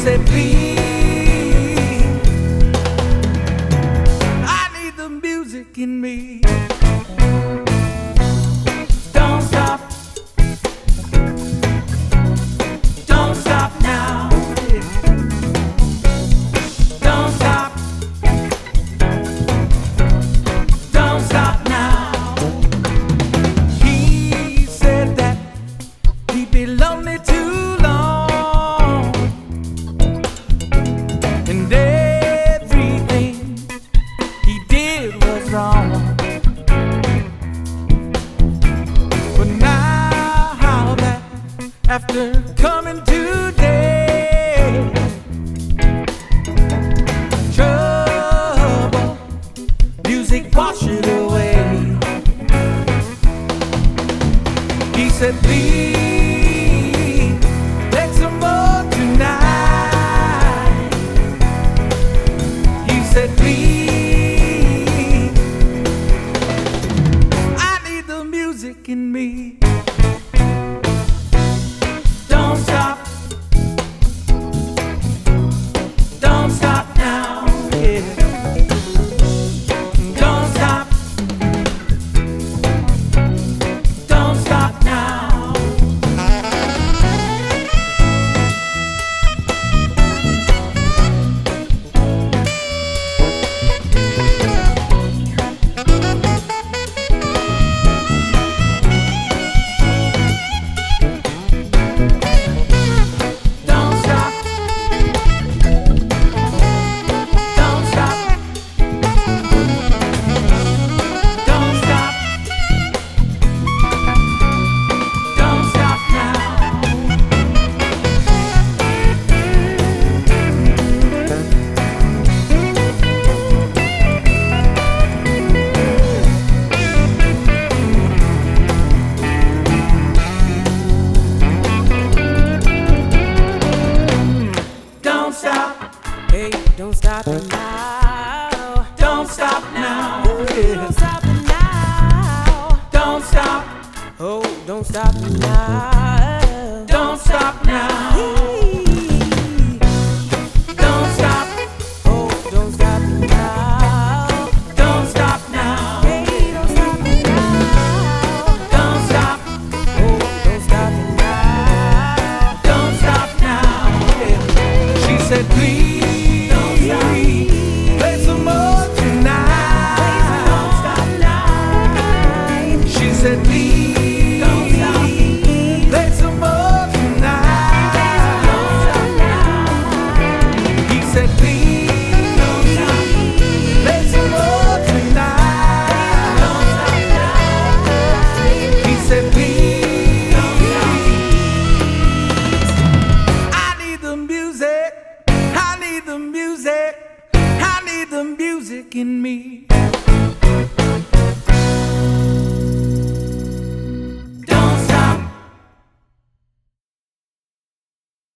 said, please, I need the music in me. Don't stop. Don't stop now. Don't stop. Don't stop now. He said that he'd be lonely too long, and everything he did was wrong. But now that after coming today, trouble, music wash it away. He said, please, take some more tonight. He said, please, I need the music in me. Don't stop. Don't stop now. Yeah. Don't stop. Don't stop now. Don't stop. Don't stop. Don't stop. Don't stop now. Don't stop. Hey, don't stop it now. Don't stop now. Don't stop it now. Don't stop. Oh, don't stop it now.